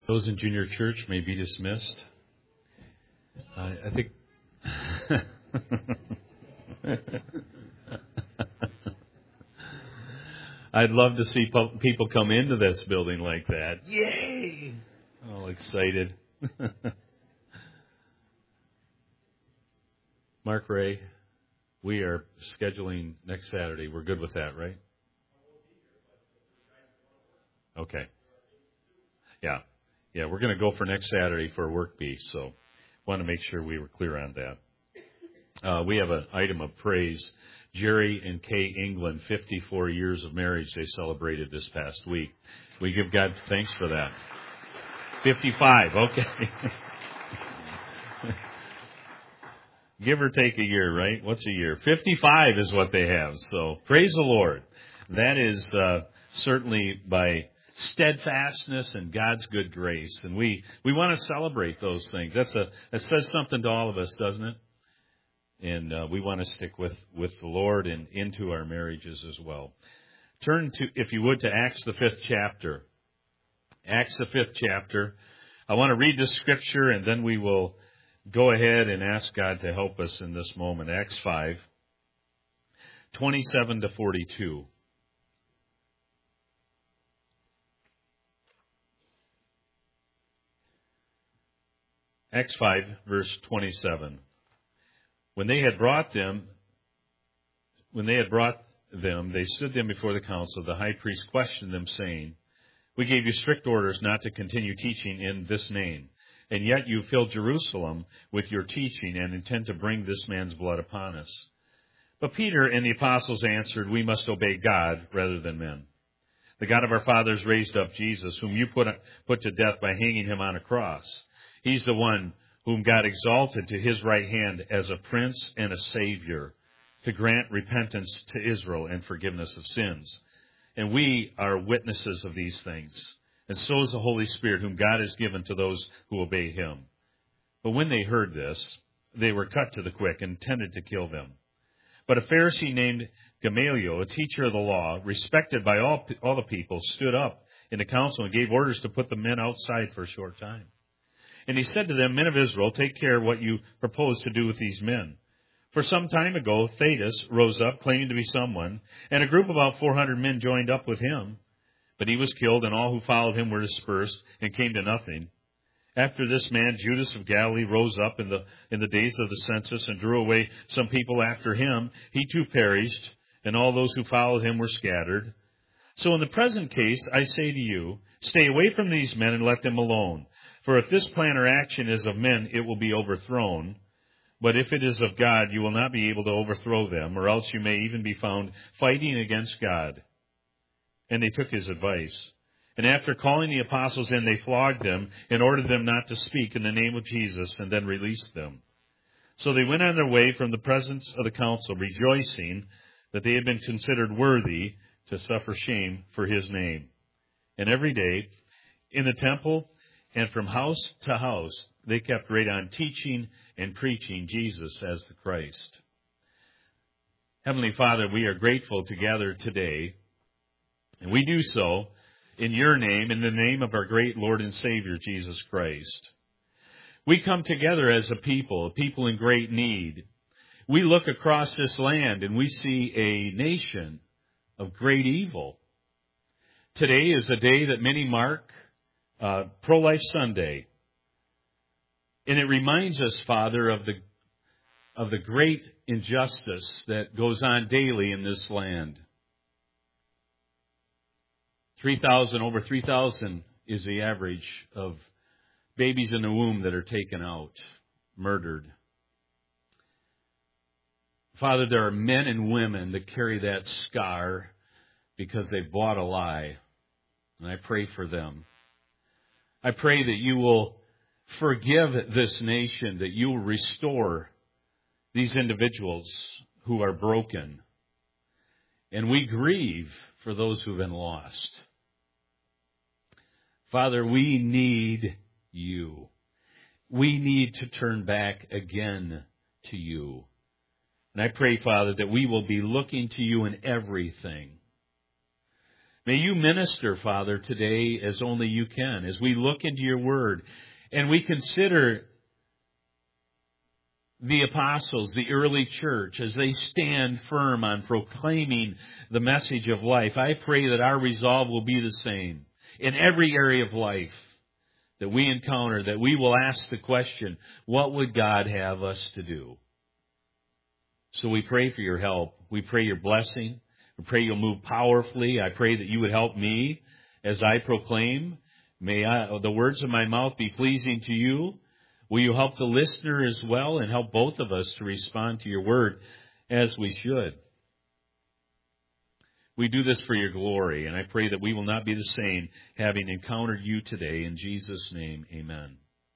Those in junior church may be dismissed. I think I'd love to see people come into this building like that. Yay! All excited. Mark Ray, we are scheduling next Saturday. We're good with that, right? Okay. Yeah, we're going to go for next Saturday for a work bee, so want to make sure we were clear on that. We have an item of praise. Jerry and Kay England, 54 years of marriage they celebrated this past week. We give God thanks for that. 55, okay. Give or take a year, right? What's a year? 55 is what they have, so praise the Lord. That is certainly by steadfastness and God's good grace. And we want to celebrate those things. That says something to all of us, doesn't it? And we want to stick with the Lord and into our marriages as well. Turn to, if you would, to Acts the 5th chapter. Acts the 5th chapter. I want to read this scripture and then we will go ahead and ask God to help us in this moment. Acts 5, 27 to 42. Acts 5, verse 27. When they had brought them, they stood them before the council. The high priest questioned them, saying, "We gave you strict orders not to continue teaching in this name, and yet you filled Jerusalem with your teaching and intend to bring this man's blood upon us." But Peter and the apostles answered, "We must obey God rather than men. The God of our fathers raised up Jesus, whom you put to death by hanging him on a cross. He's the one whom God exalted to his right hand as a prince and a savior, to grant repentance to Israel and forgiveness of sins. And we are witnesses of these things. And so is the Holy Spirit, whom God has given to those who obey him." But when they heard this, they were cut to the quick and intended to kill them. But a Pharisee named Gamaliel, a teacher of the law, respected by all the people, stood up in the council and gave orders to put the men outside for a short time. And he said to them, "Men of Israel, take care what you propose to do with these men. For some time ago, Theudas rose up, claiming to be someone, and a group of about 400 men joined up with him. But he was killed, and all who followed him were dispersed and came to nothing. After this man, Judas of Galilee, rose up in the days of the census and drew away some people after him. He too perished, and all those who followed him were scattered. So in the present case, I say to you, stay away from these men and let them alone. For if this plan or action is of men, it will be overthrown. But if it is of God, you will not be able to overthrow them, or else you may even be found fighting against God." And they took his advice. And after calling the apostles in, they flogged them and ordered them not to speak in the name of Jesus, and then released them. So they went on their way from the presence of the council, rejoicing that they had been considered worthy to suffer shame for his name. And every day in the temple and from house to house, they kept right on teaching and preaching Jesus as the Christ. Heavenly Father, we are grateful to gather today, and we do so in your name, in the name of our great Lord and Savior, Jesus Christ. We come together as a people in great need. We look across this land and we see a nation of great evil. Today is a day that many mark Pro-Life Sunday. And it reminds us, Father, of the great injustice that goes on daily in this land. Over 3,000 is the average of babies in the womb that are taken out, murdered. Father, there are men and women that carry that scar because they bought a lie. And I pray for them. I pray that you will forgive this nation, that you will restore these individuals who are broken. And we grieve for those who have been lost. Father, we need you. We need to turn back again to you. And I pray, Father, that we will be looking to you in everything. May you minister, Father, today as only you can, as we look into your word and we consider the apostles, the early church, as they stand firm on proclaiming the message of life. I pray that our resolve will be the same in every area of life that we encounter, that we will ask the question, what would God have us to do? So we pray for your help. We pray your blessing. We pray you'll move powerfully. I pray that you would help me as I proclaim. May the words of my mouth be pleasing to you. Will you help the listener as well and help both of us to respond to your word as we should? We do this for your glory, and I pray that we will not be the same having encountered you today. In Jesus' name, amen.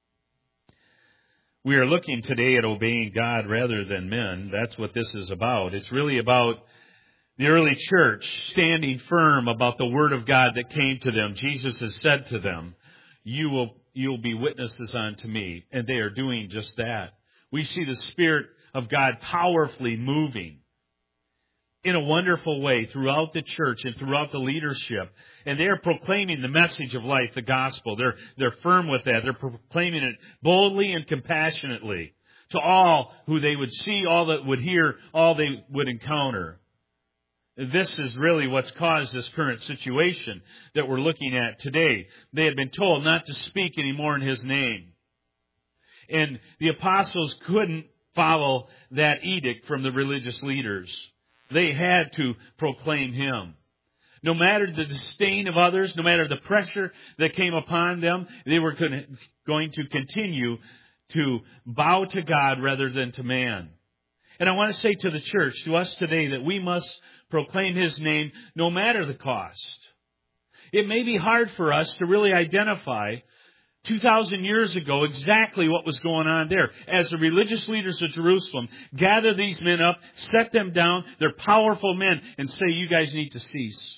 We are looking today at obeying God rather than men. That's what this is about. It's really about the early church standing firm about the word of God that came to them. Jesus has said to them, you'll be witnesses unto me. And they are doing just that. We see the Spirit of God powerfully moving in a wonderful way throughout the church and throughout the leadership. And they are proclaiming the message of life, the gospel. They're firm with that. They're proclaiming it boldly and compassionately to all who they would see, all that would hear, all they would encounter. This is really what's caused this current situation that we're looking at today. They had been told not to speak anymore in His name. And the apostles couldn't follow that edict from the religious leaders. They had to proclaim Him. No matter the disdain of others, no matter the pressure that came upon them, they were going to continue to bow to God rather than to man. And I want to say to the church, to us today, that we must proclaim His name no matter the cost. It may be hard for us to really identify 2,000 years ago exactly what was going on there. As the religious leaders of Jerusalem gathered these men up, set them down, they're powerful men, and say, you guys need to cease.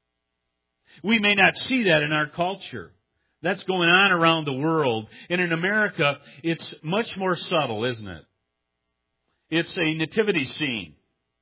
We may not see that in our culture. That's going on around the world. And in America, it's much more subtle, isn't it? It's a nativity scene.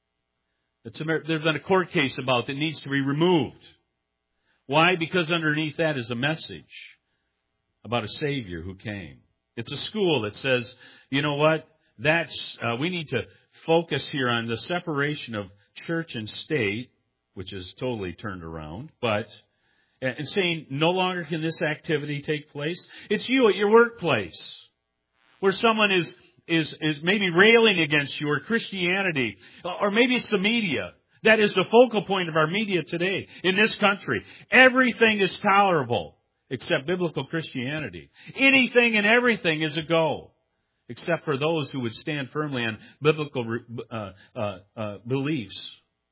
There's been a court case about that needs to be removed. Why? Because underneath that is a message about a Savior who came. It's a school that says, you know what? We need to focus here on the separation of church and state, which is totally turned around, and saying no longer can this activity take place. It's you at your workplace, where someone is maybe railing against you or Christianity, or maybe it's the media. That is the focal point of our media today in this country. Everything is tolerable except biblical Christianity. Anything and everything is a go, except for those who would stand firmly on biblical beliefs.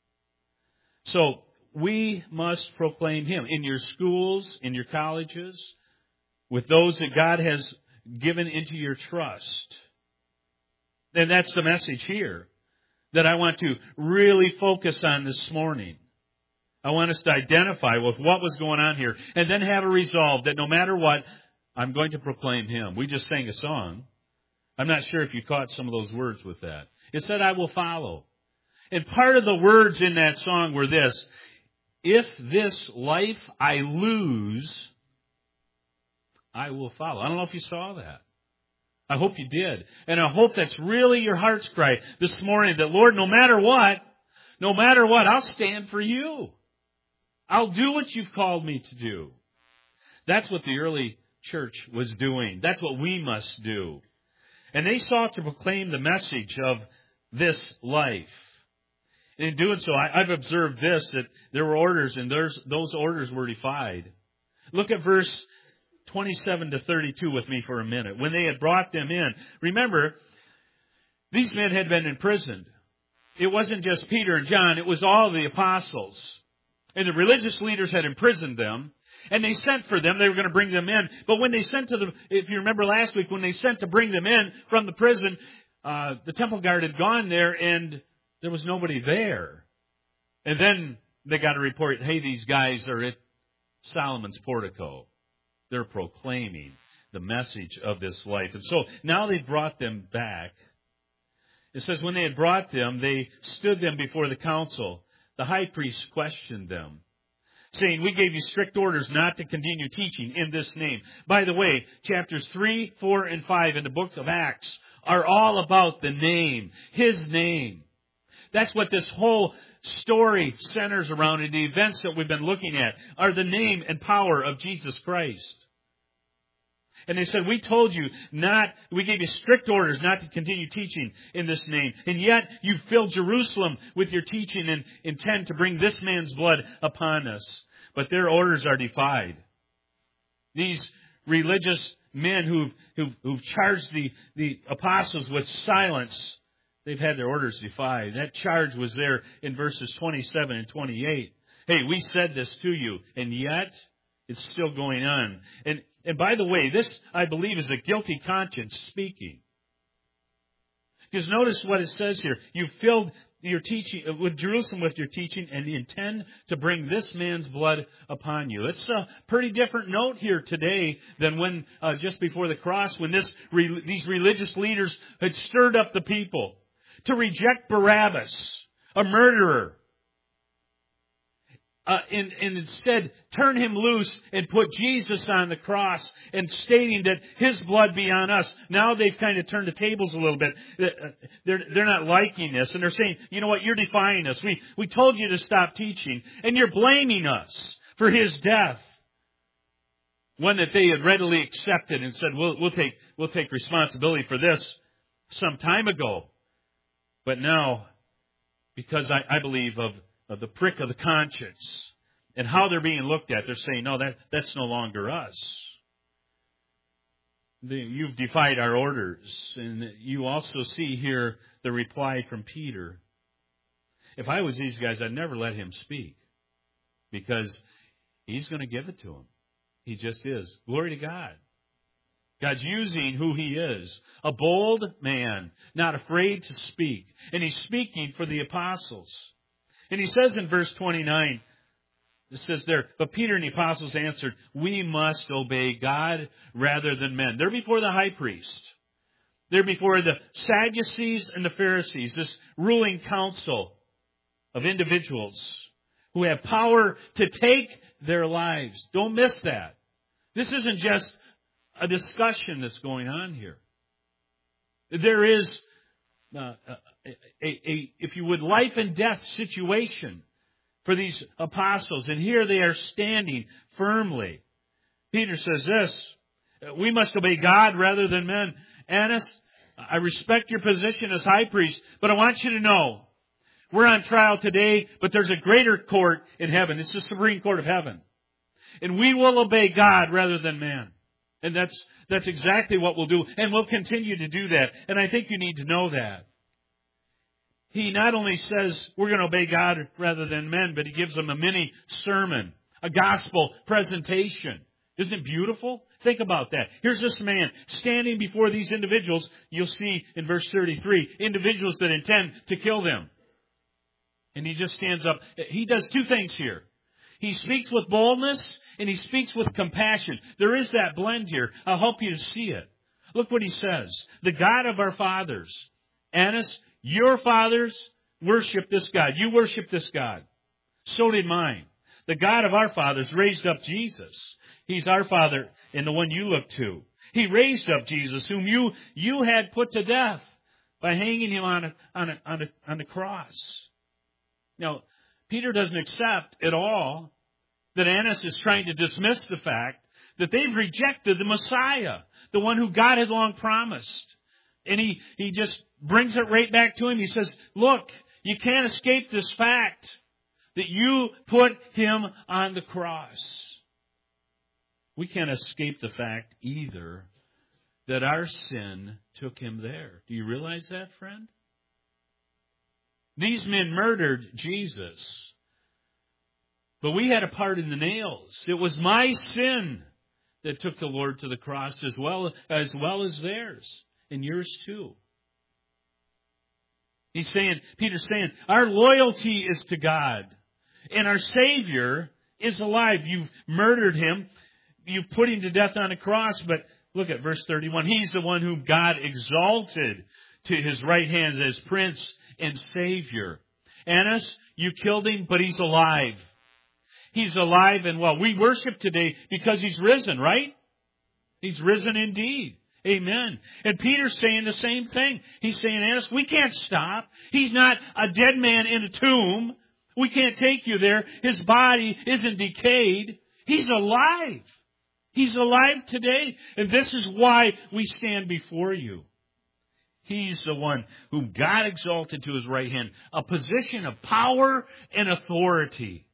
So we must proclaim Him in your schools, in your colleges, with those that God has given into your trust. And that's the message here that I want to really focus on this morning. I want us to identify with what was going on here and then have a resolve that no matter what, I'm going to proclaim Him. We just sang a song. I'm not sure if you caught some of those words with that. It said, I will follow. And part of the words in that song were this: if this life I lose, I will follow. I don't know if you saw that. I hope you did. And I hope that's really your heart's cry this morning, that Lord, no matter what, I'll stand for you. I'll do what you've called me to do. That's what the early church was doing. That's what we must do. And they sought to proclaim the message of this life. In doing so, I've observed this, that there were orders, and those orders were defied. Look at verse 27 to 32 with me for a minute. When they had brought them in, remember, these men had been imprisoned. It wasn't just Peter and John, it was all the apostles. And the religious leaders had imprisoned them, and they sent for them. They were going to bring them in. But when they sent to them, if you remember last week, when they sent to bring them in from the prison, the temple guard had gone there, and there was nobody there. And then they got a report, hey, these guys are at Solomon's portico. They're proclaiming the message of this life. And so now they brought them back. It says, when they had brought them, they stood them before the council. The high priest questioned them, saying, we gave you strict orders not to continue teaching in this name. By the way, chapters 3, 4, and 5 in the book of Acts are all about the name, His name. That's what this whole story centers around, and the events that we've been looking at are the name and power of Jesus Christ. And they said, we told you we gave you strict orders not to continue teaching in this name. And yet you filled Jerusalem with your teaching and intend to bring this man's blood upon us. But their orders are defied. These religious men who've charged the apostles with silence, they've had their orders defied. That charge was there in verses 27 and 28. Hey, we said this to you, and yet it's still going on. And by the way, this, I believe, is a guilty conscience speaking. Because notice what it says here. You filled your teaching with Jerusalem with your teaching, and you intend to bring this man's blood upon you. It's a pretty different note here today than when just before the cross, when these religious leaders had stirred up the people to reject Barabbas, a murderer, and instead turn him loose and put Jesus on the cross, and stating that His blood be on us. Now they've kind of turned the tables a little bit. They're not liking this, and they're saying, you know what, you're defying us. We told you to stop teaching, and you're blaming us for His death. One that they had readily accepted and said, we'll take responsibility for this some time ago. But now, because I believe of the prick of the conscience and how they're being looked at, they're saying, no, that's no longer us. You've defied our orders. And you also see here the reply from Peter. If I was these guys, I'd never let him speak, because he's going to give it to him. He just is. Glory to God. God's using who He is. A bold man, not afraid to speak. And He's speaking for the apostles. And he says in verse 29, it says there, but Peter and the apostles answered, we must obey God rather than men. They're before the high priest. They're before the Sadducees and the Pharisees, this ruling council of individuals who have power to take their lives. Don't miss that. This isn't just a discussion that's going on here. There is if you would, life and death situation for these apostles. And here they are standing firmly. Peter says this, we must obey God rather than men. Annas, I respect your position as high priest, but I want you to know, we're on trial today, but there's a greater court in heaven. It's the Supreme Court of heaven. And we will obey God rather than man. And that's exactly what we'll do. And we'll continue to do that. And I think you need to know that. He not only says we're going to obey God rather than men, but He gives them a mini sermon, a gospel presentation. Isn't it beautiful? Think about that. Here's this man standing before these individuals. You'll see in verse 33, individuals that intend to kill them. And he just stands up. He does two things here. He speaks with boldness and he speaks with compassion. There is that blend here. I'll help you to see it. Look what he says. The God of our fathers. Annas, your fathers worship this God. You worship this God. So did mine. The God of our fathers raised up Jesus. He's our Father and the one you look to. He raised up Jesus, whom you had put to death by hanging Him on the cross. Now, Peter doesn't accept at all that Annas is trying to dismiss the fact that they've rejected the Messiah, the one who God had long promised. And he just brings it right back to him. He says, look, you can't escape this fact that you put Him on the cross. We can't escape the fact either that our sin took Him there. Do you realize that, friend? These men murdered Jesus. But we had a part in the nails. It was my sin that took the Lord to the cross as well as theirs. And yours too. Peter's saying, our loyalty is to God. And our Savior is alive. You've murdered Him. You've put Him to death on a cross. But look at verse 31. He's the one whom God exalted to His right hand as Prince and Savior. Annas, you killed Him, but He's alive. He's alive and well. We worship today because He's risen, right? He's risen indeed. Amen. And Peter's saying the same thing. He's saying, Annas, we can't stop. He's not a dead man in a tomb. We can't take you there. His body isn't decayed. He's alive. He's alive today. And this is why we stand before you. He's the one whom God exalted to His right hand, a position of power and authority.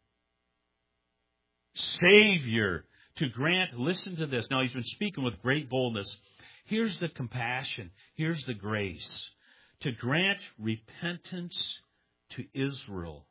Savior to grant, listen to this. Now, He's been speaking with great boldness. Here's the compassion. Here's the grace. To grant repentance to Israel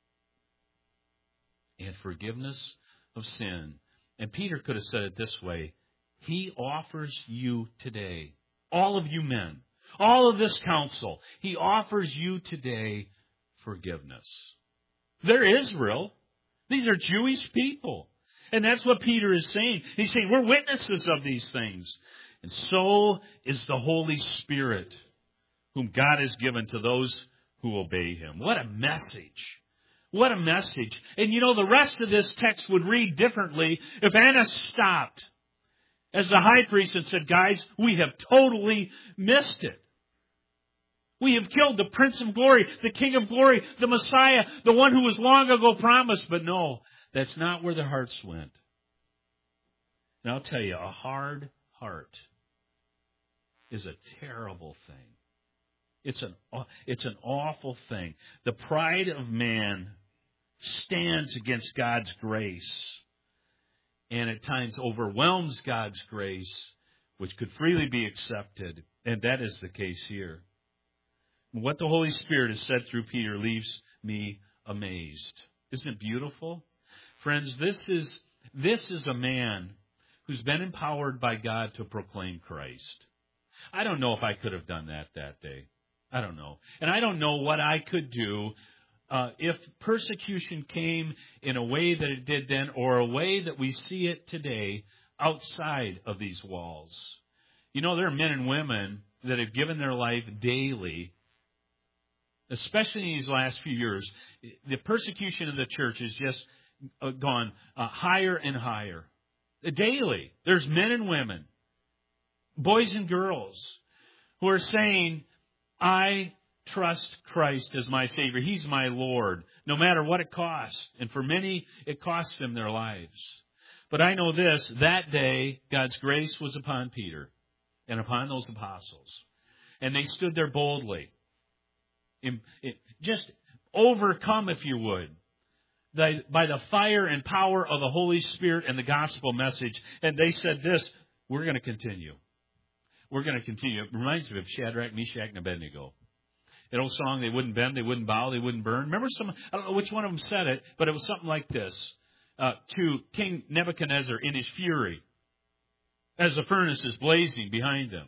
and forgiveness of sin. And Peter could have said it this way. He offers you today, all of you men, all of this council, He offers you today forgiveness. They're Israel. These are Jewish people. And that's what Peter is saying. He's saying we're witnesses of these things. And so is the Holy Spirit, whom God has given to those who obey Him. What a message. What a message. And you know, the rest of this text would read differently if Annas stopped as the high priest and said, guys, we have totally missed it. We have killed the Prince of Glory, the King of Glory, the Messiah, the one who was long ago promised. But no, that's not where their hearts went. And I'll tell you, a hard heart is a terrible thing. It's an awful thing. The pride of man stands against God's grace and at times overwhelms God's grace, which could freely be accepted. And that is the case here. What the Holy Spirit has said through Peter leaves me amazed. Isn't it beautiful? Friends, this is a man who's been empowered by God to proclaim Christ. I don't know if I could have done that day. I don't know. And I don't know what I could do if persecution came in a way that it did then or a way that we see it today outside of these walls. You know, there are men and women that have given their life daily, especially in these last few years. The persecution of the church has just gone higher and higher. Daily, there's men and women, boys and girls, who are saying, I trust Christ as my Savior. He's my Lord, no matter what it costs. And for many, it costs them their lives. But I know this, that day, God's grace was upon Peter and upon those apostles. And they stood there boldly, just overcome, if you would, by the fire and power of the Holy Spirit and the gospel message. And they said this, we're going to continue. We're going to continue. It reminds me of Shadrach, Meshach, and Abednego. That old song, they wouldn't bend, they wouldn't bow, they wouldn't burn. Remember I don't know which one of them said it, but it was something like this. To King Nebuchadnezzar in his fury, as the furnace is blazing behind them.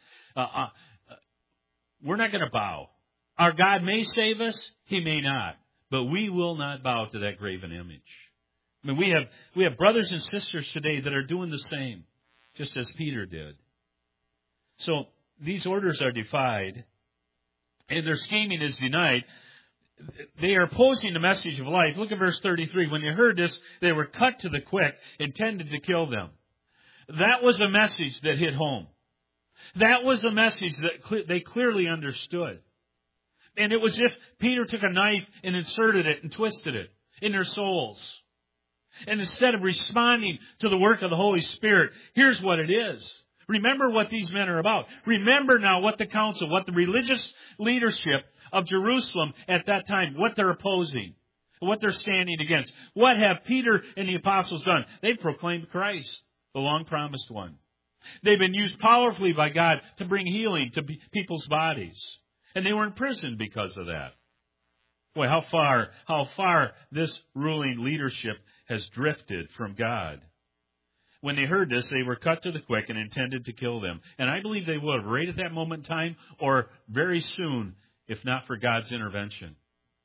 We're not going to bow. Our God may save us, He may not. But we will not bow to that graven image. I mean, we have brothers and sisters today that are doing the same, just as Peter did. So these orders are defied, and their scheming is denied. They are opposing the message of life. Look at verse 33. When they heard this, they were cut to the quick, intended to kill them. That was a message that hit home. That was a message that they clearly understood. And it was if Peter took a knife and inserted it and twisted it in their souls. And instead of responding to the work of the Holy Spirit, here's what it is. Remember what these men are about. Remember now what the council, what the religious leadership of Jerusalem at that time, what they're opposing, what they're standing against. What have Peter and the apostles done? They've proclaimed Christ, the long-promised one. They've been used powerfully by God to bring healing to people's bodies. And they were in prison because of that. Boy, how far this ruling leadership has drifted from God. When they heard this, they were cut to the quick and intended to kill them. And I believe they would have right at that moment in time or very soon, if not for God's intervention.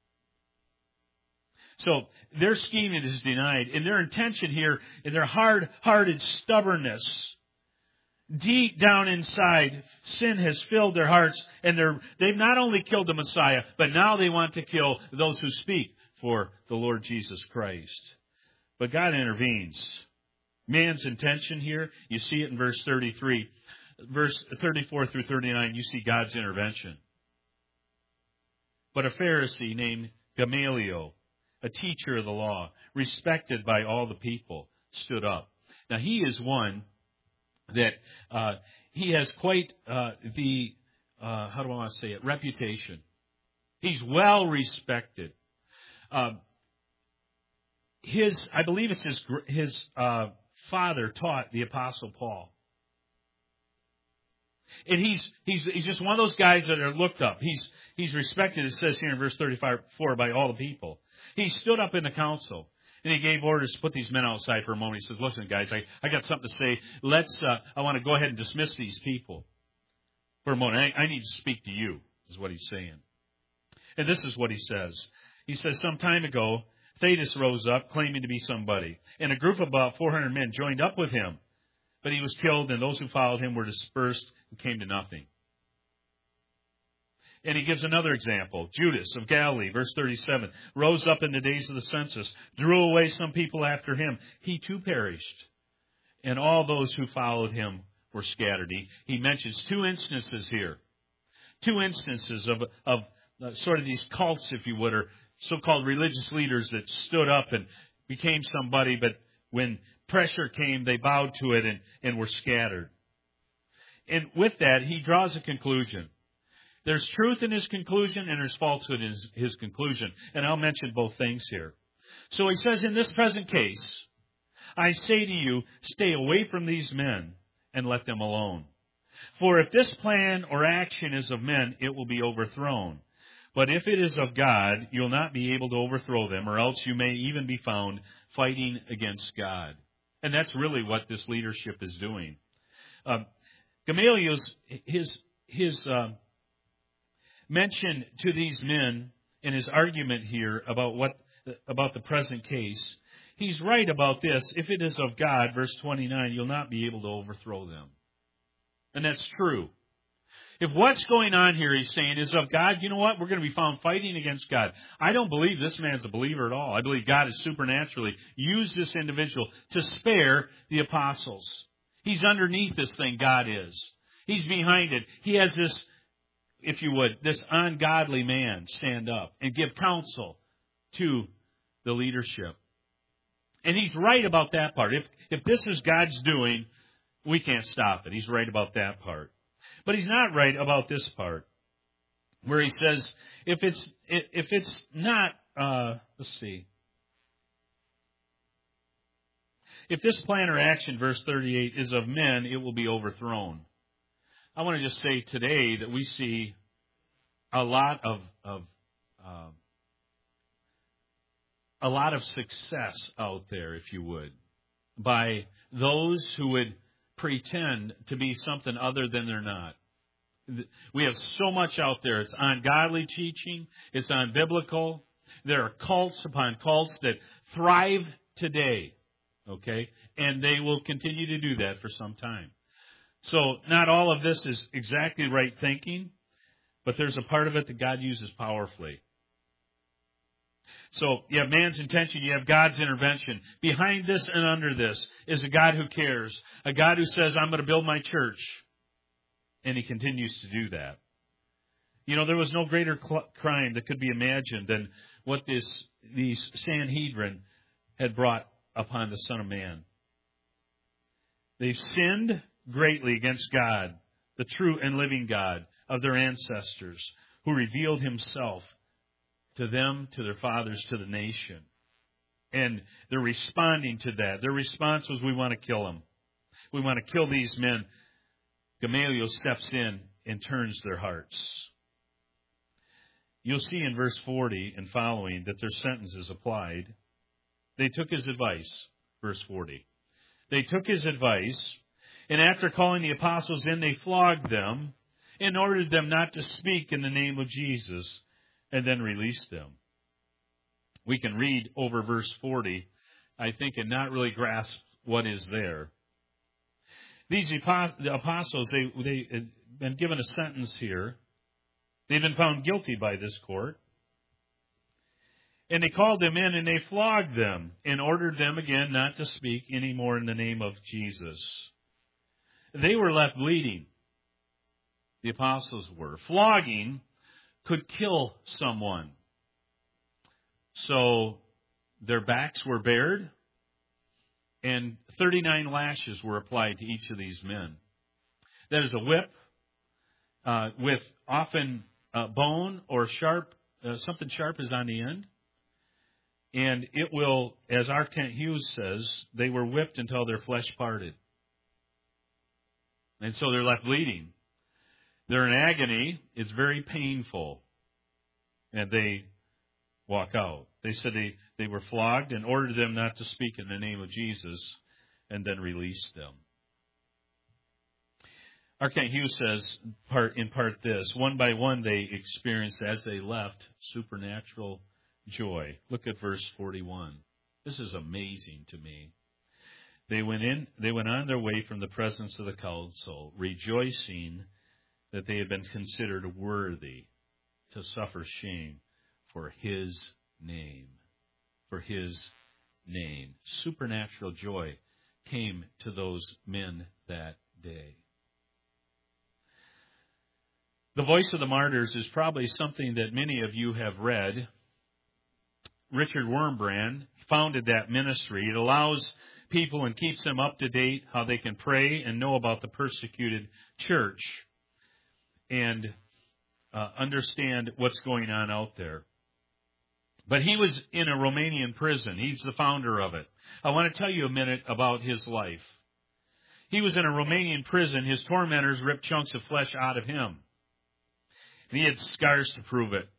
So their scheming is denied. And their intention here, in their hard-hearted stubbornness, deep down inside, sin has filled their hearts, and they've not only killed the Messiah, but now they want to kill those who speak for the Lord Jesus Christ. But God intervenes. Man's intention here, you see it in verse 33. Verse 34 through 39, you see God's intervention. But a Pharisee named Gamaliel, a teacher of the law, respected by all the people, stood up. Now he is one that he has quite how do I want to say it, reputation. He's well respected. I believe it's his father taught the Apostle Paul. And he's just one of those guys that are looked up. He's respected, it says here in verse 34, by all the people. He stood up in the council, and he gave orders to put these men outside for a moment. He says, listen, guys, I got something to say. I want to go ahead and dismiss these people for a moment. I need to speak to you, is what he's saying. And this is what he says. He says, some time ago, Theudas rose up, claiming to be somebody, and a group of about 400 men joined up with him. But he was killed, and those who followed him were dispersed and came to nothing. And he gives another example. Judas of Galilee, verse 37, rose up in the days of the census, drew away some people after him. He too perished, and all those who followed him were scattered. He mentions two instances here. Two instances of sort of these cults, if you would, or so-called religious leaders that stood up and became somebody, but when pressure came, they bowed to it and were scattered. And with that, he draws a conclusion. There's truth in his conclusion and there's falsehood in his conclusion. And I'll mention both things here. So he says, in this present case, I say to you, stay away from these men and let them alone. For if this plan or action is of men, it will be overthrown. But if it is of God, you'll not be able to overthrow them, or else you may even be found fighting against God. And that's really what this leadership is doing. Gamaliel's his mention to these men in his argument here about the present case, he's right about this. If it is of God, verse 29, you'll not be able to overthrow them. And that's true. If what's going on here, he's saying, is of God, you know what? We're going to be found fighting against God. I don't believe this man's a believer at all. I believe God has supernaturally used this individual to spare the apostles. He's underneath this thing, God is. He's behind it. He has this, if you would, this ungodly man stand up and give counsel to the leadership. And he's right about that part. If this is God's doing, we can't stop it. He's right about that part. But he's not right about this part, where he says, if it's not, let's see. If this plan or action, verse 38, is of men, it will be overthrown. I want to just say today that we see a lot of success out there, if you would, by those who would pretend to be something other than they're not. We have so much out there. It's ungodly teaching. It's unbiblical. There are cults upon cults that thrive today, okay? And they will continue to do that for some time. So not all of this is exactly right thinking, but there's a part of it that God uses powerfully. So you have man's intention, you have God's intervention. Behind this and under this is a God who cares, a God who says, I'm going to build my church. And he continues to do that. You know, there was no greater crime that could be imagined than what these Sanhedrin had brought upon the Son of Man. They've sinned greatly against God, the true and living God of their ancestors, who revealed himself to them, to their fathers, to the nation. And they're responding to that. Their response was, we want to kill them. We want to kill these men. Gamaliel steps in and turns their hearts. You'll see in verse 40 and following that their sentence is applied. They took his advice, verse 40. They took his advice, and after calling the apostles in, they flogged them and ordered them not to speak in the name of Jesus, and then released them. We can read over verse 40, I think, and not really grasp what is there. These apostles, they had been given a sentence here. They've been found guilty by this court. And they called them in and they flogged them and ordered them again not to speak any more in the name of Jesus. They were left bleeding. The apostles were. Flogging could kill someone. So their backs were bared and 39 lashes were applied to each of these men. That is a whip with often bone or sharp, something sharp is on the end. And it will, as R. Kent Hughes says, they were whipped until their flesh parted. And so they're left bleeding. They're in agony. It's very painful. And they walk out. They said they were flogged and ordered them not to speak in the name of Jesus and then released them. R. Kent Hughes says, in part this, one by one they experienced as they left supernatural joy. Look at verse 41. This is amazing to me. They went on their way from the presence of the council, rejoicing that they had been considered worthy to suffer shame for his name. For his name. Supernatural joy came to those men that day. The Voice of the Martyrs is probably something that many of you have read. Richard Wurmbrand founded that ministry. It allows people and keeps them up to date how they can pray and know about the persecuted church and understand what's going on out there. But he was in a Romanian prison. He's the founder of it. I want to tell you a minute about his life. He was in a Romanian prison. His tormentors ripped chunks of flesh out of him. And he had scars to prove it.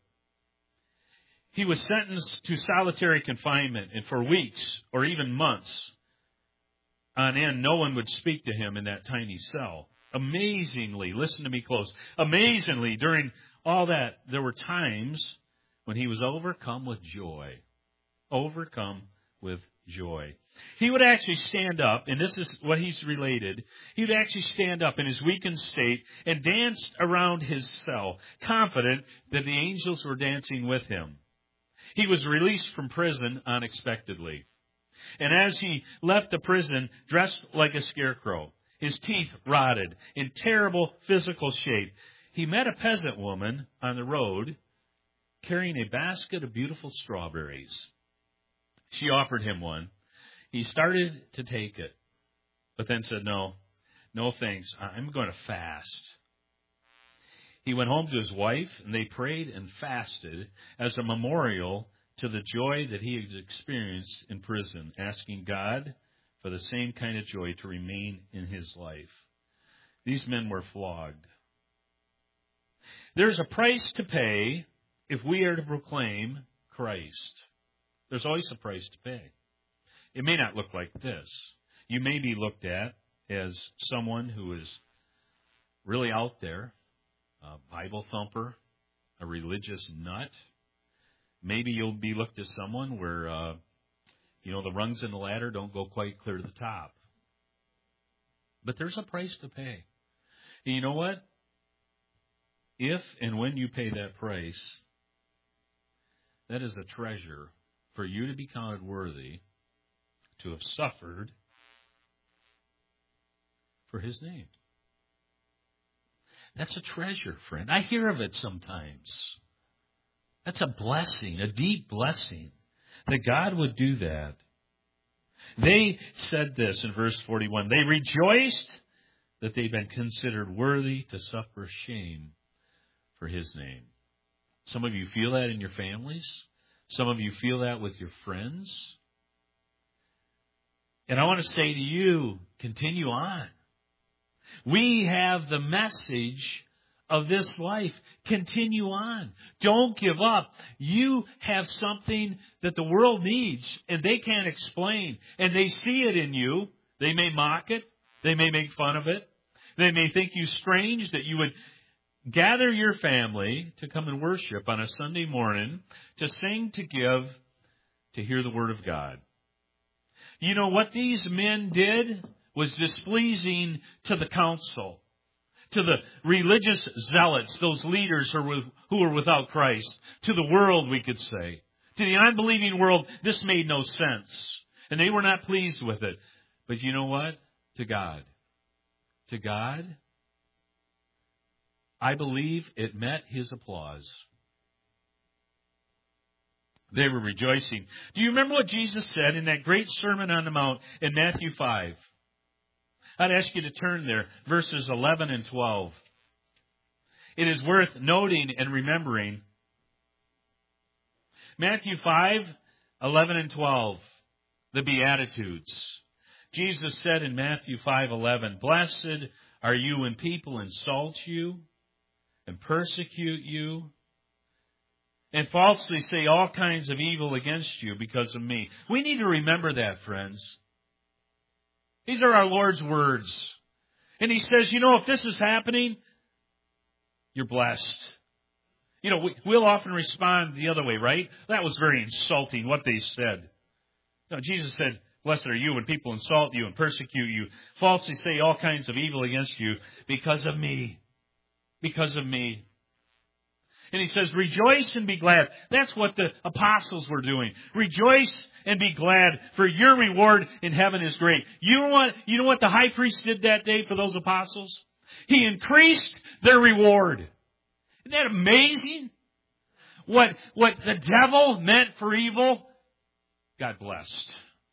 He was sentenced to solitary confinement, and for weeks or even months on end, no one would speak to him in that tiny cell. Amazingly, listen to me close, amazingly, during all that, there were times when he was overcome with joy. Overcome with joy. He would actually stand up, and this is what he's related. He would actually stand up in his weakened state and dance around his cell, confident that the angels were dancing with him. He was released from prison unexpectedly. And as he left the prison, dressed like a scarecrow, his teeth rotted, in terrible physical shape, he met a peasant woman on the road carrying a basket of beautiful strawberries. She offered him one. He started to take it, but then said, no thanks, I'm going to fast. He went home to his wife, and they prayed and fasted as a memorial to the joy that he had experienced in prison, asking God for the same kind of joy to remain in his life. These men were flogged. There's a price to pay if we are to proclaim Christ. There's always a price to pay. It may not look like this. You may be looked at as someone who is really out there, a Bible thumper, a religious nut. Maybe you'll be looked as someone where, the rungs in the ladder don't go quite clear to the top. But there's a price to pay. And you know what? If and when you pay that price, that is a treasure for you to be counted worthy to have suffered for his name. That's a treasure, friend. I hear of it sometimes. That's a blessing, a deep blessing, that God would do that. They said this in verse 41. They rejoiced that they'd been considered worthy to suffer shame for his name. Some of you feel that in your families. Some of you feel that with your friends. And I want to say to you, continue on. We have the message of this life. Continue on. Don't give up. You have something that the world needs and they can't explain. And they see it in you. They may mock it. They may make fun of it. They may think you strange that you would gather your family to come and worship on a Sunday morning, to sing, to give, to hear the Word of God. You know what these men did was displeasing to the council, to the religious zealots, those leaders who were without Christ, to the world, we could say, To the unbelieving world, this made no sense. And they were not pleased with it. But you know what? To God, I believe it met His applause. They were rejoicing. Do you remember what Jesus said in that great Sermon on the Mount in Matthew 5? I'd ask you to turn there, verses 11 and 12. It is worth noting and remembering. Matthew 5, 11 and 12, the Beatitudes. Jesus said in Matthew 5:11, "Blessed are you when people insult you and persecute you and falsely say all kinds of evil against you because of me." We need to remember that, friends. These are our Lord's words. And He says, if this is happening, you're blessed. We'll often respond the other way, right? That was very insulting, what they said. No, Jesus said, "Blessed are you when people insult you and persecute you, falsely say all kinds of evil against you because of me." Because of me. And He says, "Rejoice and be glad." That's what the apostles were doing. Rejoice and be glad, for your reward in heaven is great. You know what the high priest did that day for those apostles? He increased their reward. Isn't that amazing? What the devil meant for evil, God blessed.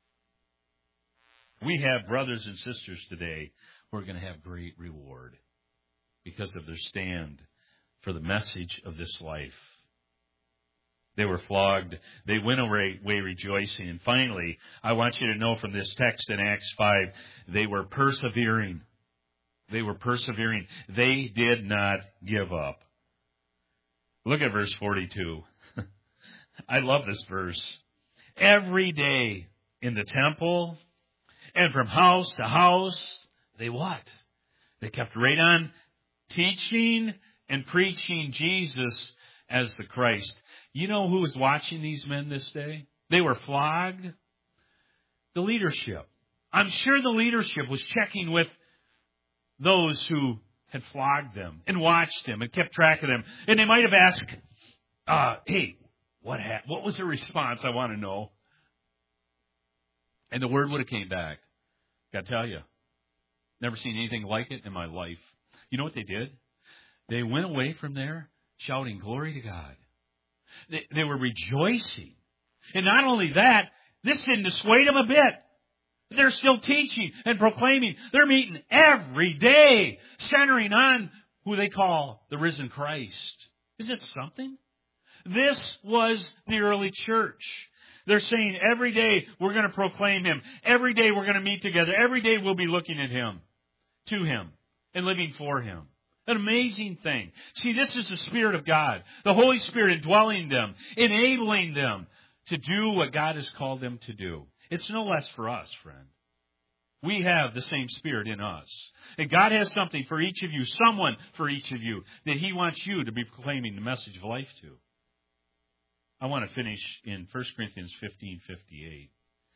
We have brothers and sisters today who are going to have great reward because of their stand for the message of this life. They were flogged. They went away rejoicing. And finally, I want you to know from this text in Acts 5, they were persevering. They were persevering. They did not give up. Look at verse 42. I love this verse. Every day in the temple and from house to house, they what? They kept right on teaching and preaching Jesus as the Christ. You know who was watching these men this day? They were flogged. The leadership. I'm sure the leadership was checking with those who had flogged them and watched them and kept track of them. And they might have asked, "Hey, what was the response? I want to know." And the word would have came back. Got to tell you, never seen anything like it in my life. You know what they did? They went away from there shouting glory to God. They were rejoicing. And not only that, this didn't dissuade them a bit. They're still teaching and proclaiming. They're meeting every day, centering on who they call the risen Christ. Is it something? This was the early church. They're saying every day we're going to proclaim Him. Every day we're going to meet together. Every day we'll be looking at Him, to Him, and living for Him. An amazing thing. See, this is the Spirit of God. The Holy Spirit indwelling them, enabling them to do what God has called them to do. It's no less for us, friend. We have the same Spirit in us. And God has something for each of you, someone for each of you, that He wants you to be proclaiming the message of life to. I want to finish in 1 Corinthians 15:58.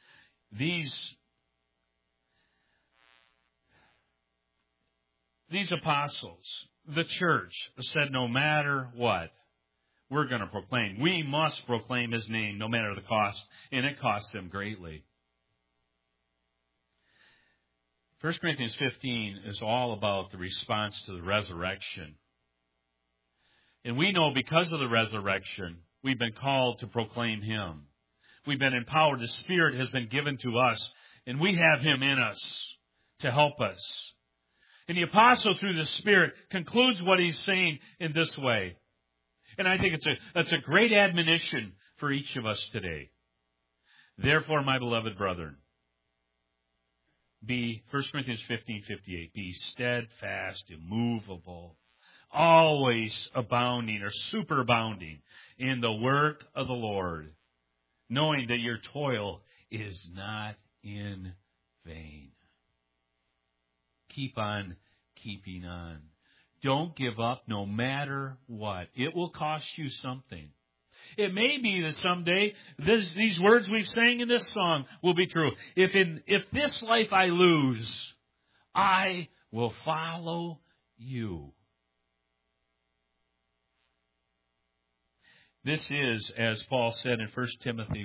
These apostles, the church, said no matter what, we're going to proclaim. We must proclaim His name no matter the cost, and it cost them greatly. 1 Corinthians 15 is all about the response to the resurrection. And we know because of the resurrection, we've been called to proclaim Him. We've been empowered. The Spirit has been given to us, and we have Him in us to help us. And the apostle, through the Spirit, concludes what he's saying in this way. And I think it's a great admonition for each of us today. Therefore, my beloved brethren, 1 Corinthians 15:58, be steadfast, immovable, always abounding or superabounding in the work of the Lord, knowing that your toil is not in vain. Keep on keeping on. Don't give up no matter what. It will cost you something. It may be that someday these words we've sang in this song will be true. If this life I lose, I will follow you. This is, as Paul said in 1 Timothy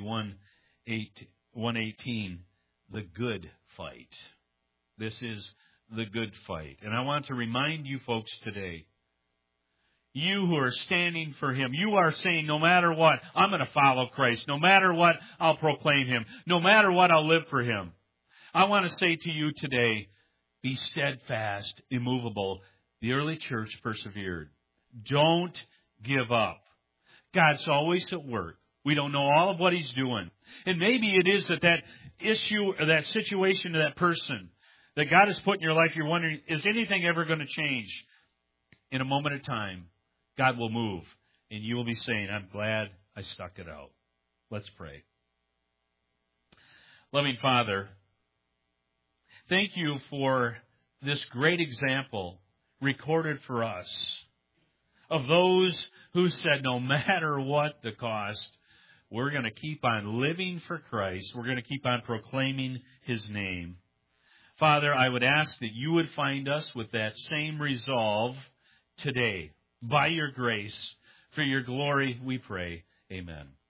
1:18, the good fight. This is the good fight. And I want to remind you folks today, you who are standing for Him, you are saying, no matter what, I'm going to follow Christ. No matter what, I'll proclaim Him. No matter what, I'll live for Him. I want to say to you today, be steadfast, immovable. The early church persevered. Don't give up. God's always at work. We don't know all of what He's doing. And maybe it is that issue, or that situation, or that person that God has put in your life, you're wondering, is anything ever going to change? In a moment of time, God will move, and you will be saying, I'm glad I stuck it out. Let's pray. Loving Father, thank you for this great example recorded for us of those who said, no matter what the cost, we're going to keep on living for Christ. We're going to keep on proclaiming His name. Father, I would ask that you would find us with that same resolve today. By your grace, for your glory, we pray. Amen.